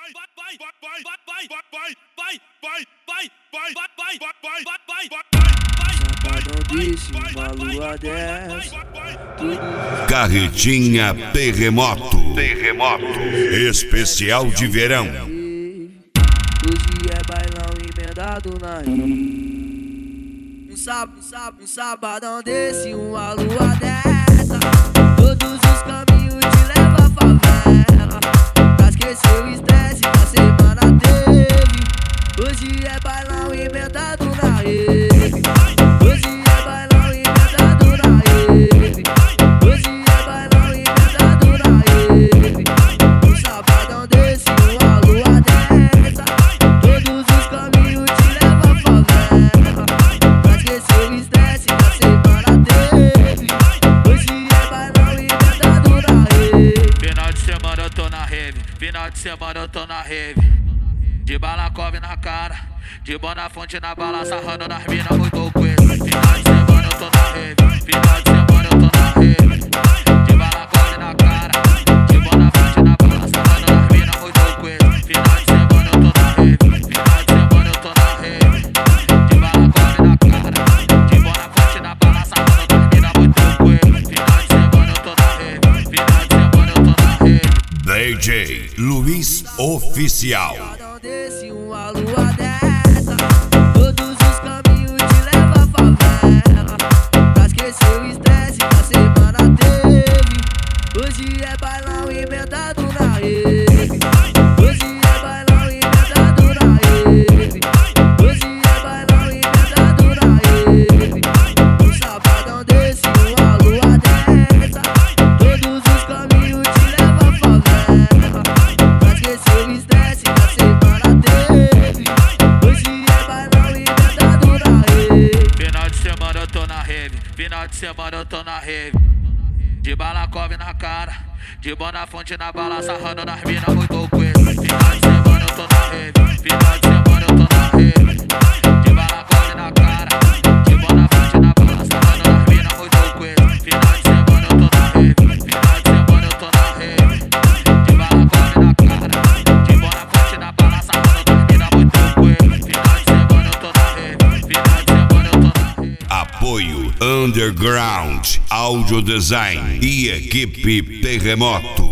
Carretinha Terremoto. Especial de verão. Hoje é bailão emendado na rede. Um sabadão desse, uma lua dessa. Todos os caminhos te levam à favela. Pra esquecer o estresse que a semana teve. Hoje é bailão emendado na rede. Hoje é bailão emendado na rede. Hoje é bailão emendado na rede. Um sabadão desse, uma lua dessa. Todos os caminhos te levam à favela. Pra esquecer o estresse que a semana teve. Hoje é bailão emendado na rede. Final de semana eu tô na rave. Final de semana eu tô na rave. De balacove na cara, de Bonafonte na bala, sarrando nas mina muito coisa. Final de semana eu tô na rave. Final de semana eu tô na rave. De balacove na cara, de Bonafonte na bala, sarrando nas mina muito coisa. Final de semana eu tô na rave. Final de semana eu tô na rave. De balacove na cara, de Bonafonte na bala, sarrando nas mina muito coisa. Final de semana eu tô na rave. Final de semana eu tô na rave. DJ Luiz Oficial. Desse, uma lua dessa. Todos os caminhos te levam à favela. Pra esquecer o estresse que a semana teve. Hoje é bailão emendado na rede. Hoje é bailão emendado na rede. Hoje é bailão emendado na rede. Um sabadão desse, uma lua dessa. Todos os caminhos te levam à favela. Pra esquecer o estresse que a semana teve. Hoje é bailão emendado na rede. Final de semana eu tô na rave. Final de semana eu tô na rave. De balacove na cara, de Bonafonte na bala, sarrando nas mina muito coisa. Final de semana eu tô na rave. Final de semana eu tô na rave. De balacove na cara, de Bonafonte na bala, sarrando nas mina muito coisa. Final de semana eu tô na rave. Final de semana eu tô na rave. De balacove na cara, de Bonafonte na bala, sarrando nas mina muito coisa. Final de semana eu tô na rave. Final de semana eu tô na rave. Apoio Underground Audio Design e equipe Terremoto.